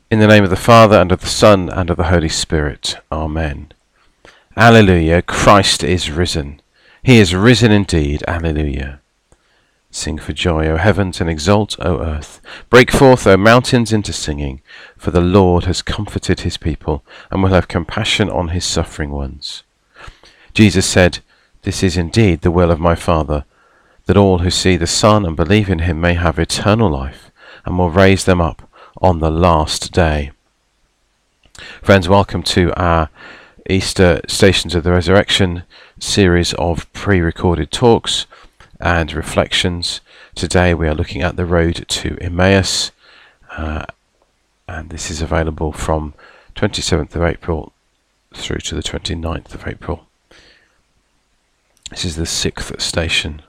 In the name of the Father, and of the Son, and of the Holy Spirit. Amen. Alleluia, Christ is risen. He is risen indeed. Alleluia. Sing for joy, O heavens, and exult, O earth. Break forth, O mountains, into singing, for the Lord has comforted his people, and will have compassion on his suffering ones. Jesus said, "This is indeed the will of my Father, that all who see the Son and believe in him may have eternal life, and will raise them up on the last day." Friends, welcome to our Easter Stations of the Resurrection series of pre-recorded talks and reflections. Today we are looking at the road to Emmaus, and this is available from 27th of April through to the 29th of April. This is the 6th station.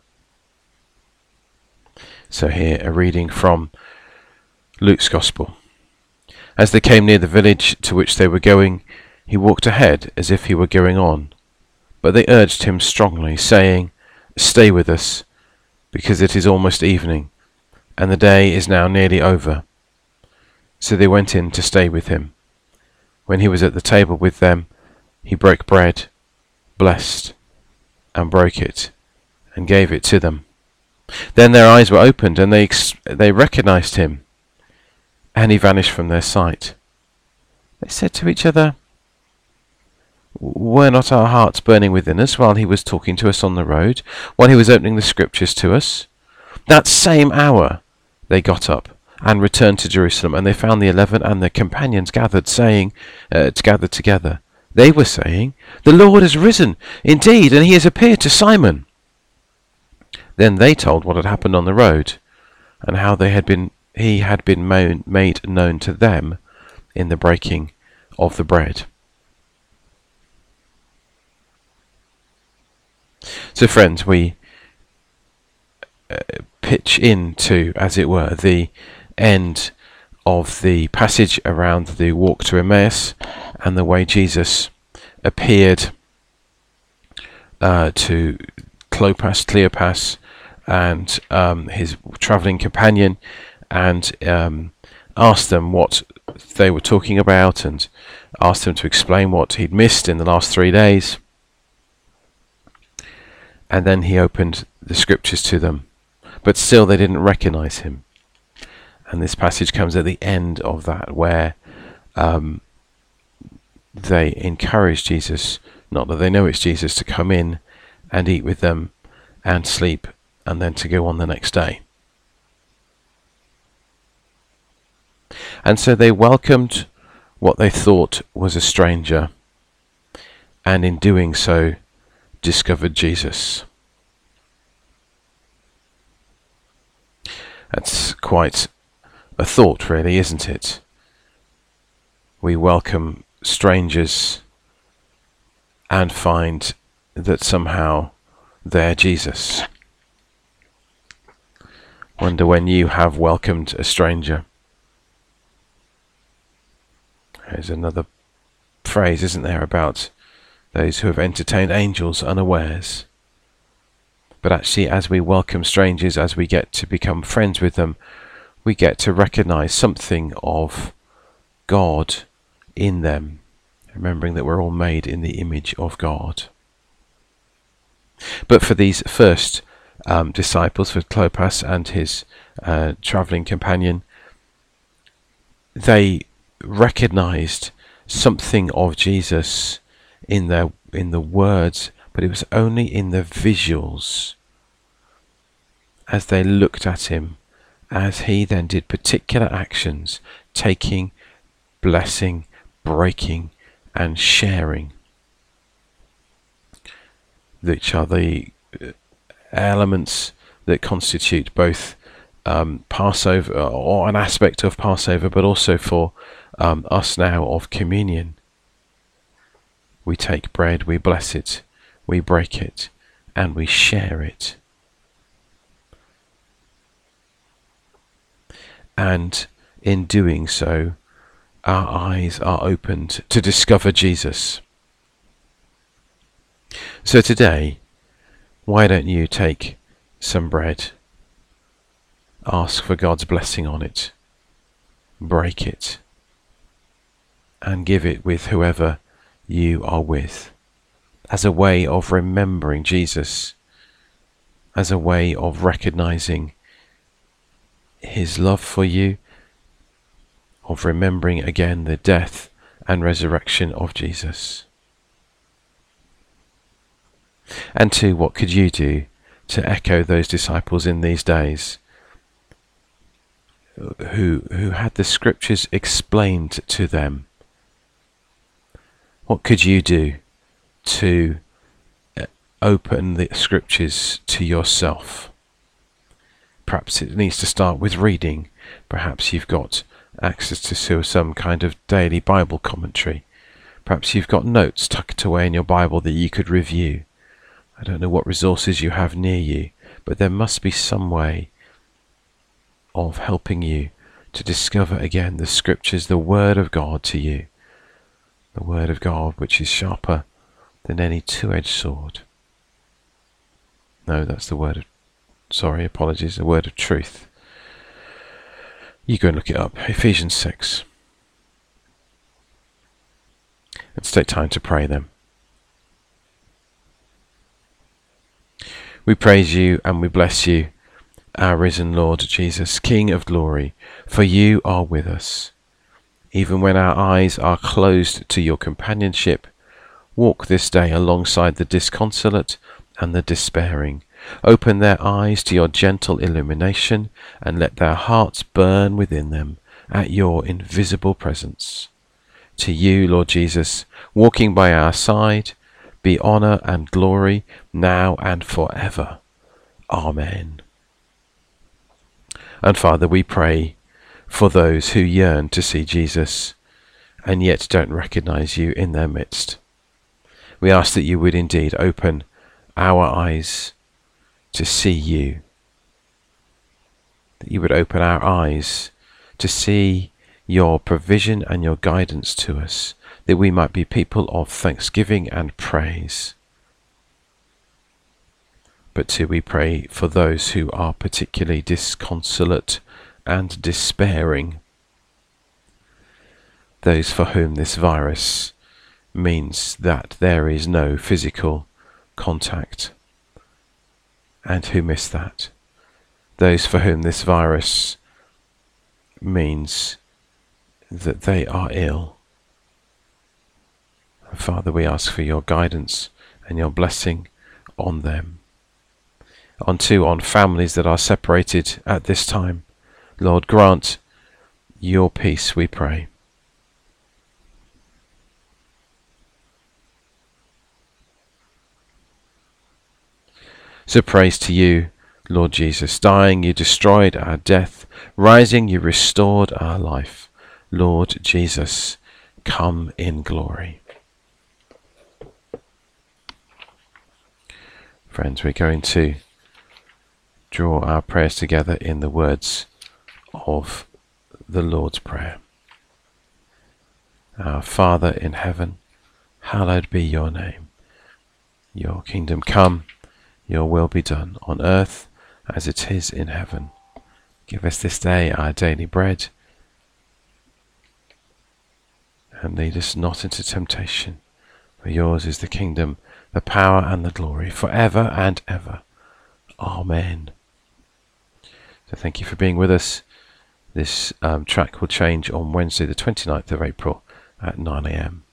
So here a reading from Luke's Gospel. As they came near the village to which they were going, he walked ahead as if he were going on. But they urged him strongly, saying, "Stay with us, because it is almost evening, and the day is now nearly over." So they went in to stay with him. When he was at the table with them, he broke bread, blessed, and broke it, and gave it to them. Then their eyes were opened, and they recognized him, and he vanished from their sight. They said to each other, "Were not our hearts burning within us while he was talking to us on the road, while he was opening the scriptures to us?" That same hour they got up and returned to Jerusalem, and they found the 11 and their companions gathered together. They were saying, "The Lord has risen indeed, and he has appeared to Simon." Then they told what had happened on the road, and how he had been made known to them in the breaking of the bread. So friends, we pitch into, as it were, the end of the passage around the walk to Emmaus and the way Jesus appeared to Cleopas and his travelling companion, and asked them what they were talking about, and asked them to explain what he'd missed in the last 3 days. And then he opened the scriptures to them, but still they didn't recognize him. And this passage comes at the end of that, where they encourage Jesus, not that they know it's Jesus, to come in and eat with them and sleep, and then to go on the next day. And so they welcomed what they thought was a stranger, and in doing so discovered Jesus. That's quite a thought, really, isn't it? We welcome strangers and find that somehow they're Jesus. Wonder when you have welcomed a stranger. There's another phrase, isn't there, about those who have entertained angels unawares. But actually, as we welcome strangers, as we get to become friends with them, we get to recognize something of God in them, remembering that we're all made in the image of God. But for these first disciples, for Cleopas and his travelling companion, they recognized something of Jesus in the words, but it was only in the visuals, as they looked at him, as he then did particular actions, taking, blessing, breaking, and sharing, which are the elements that constitute both Passover, or an aspect of Passover, but also for us now of communion. We take bread, we bless it, we break it, and we share it. And in doing so, our eyes are opened to discover Jesus. So today, why don't you take some bread, ask for God's blessing on it, break it, and give it with whoever you are with, as a way of remembering Jesus, as a way of recognizing his love for you, of remembering again the death and resurrection of Jesus. And two, what could you do to echo those disciples in these days who had the scriptures explained to them? What could you do to open the scriptures to yourself? Perhaps it needs to start with reading. Perhaps you've got access to some kind of daily Bible commentary. Perhaps you've got notes tucked away in your Bible that you could review. I don't know what resources you have near you, but there must be some way of helping you to discover again the scriptures, the Word of God to you. The Word of God, which is sharper than any two-edged sword. No, that's the word of... the word of truth. You go and look it up. Ephesians 6. Let's take time to pray then. We praise you and we bless you, our risen Lord Jesus, King of glory, for you are with us. Even when our eyes are closed to your companionship, walk this day alongside the disconsolate and the despairing. Open their eyes to your gentle illumination and let their hearts burn within them at your invisible presence. To you, Lord Jesus, walking by our side, be honour and glory now and forever. Amen. And Father, we pray for those who yearn to see Jesus and yet don't recognise you in their midst. We ask that you would indeed open our eyes to see you, that you would open our eyes to see your provision and your guidance to us, that we might be people of thanksgiving and praise. But too, we pray for those who are particularly disconsolate and despairing, those for whom this virus means that there is no physical contact, and who miss that. Those for whom this virus means that they are ill. Father, we ask for your guidance and your blessing on them. On families that are separated at this time. Lord, grant your peace, we pray. So praise to you, Lord Jesus. Dying, you destroyed our death. Rising, you restored our life. Lord Jesus, come in glory. Friends, we're going to draw our prayers together in the words of the Lord's Prayer. Our Father in heaven, hallowed be your name. Your kingdom come, your will be done on earth as it is in heaven. Give us this day our daily bread, and lead us not into temptation, for yours is the kingdom, the power and the glory, forever and ever. Amen. So thank you for being with us. This track will change on Wednesday the 29th of April at 9 a.m.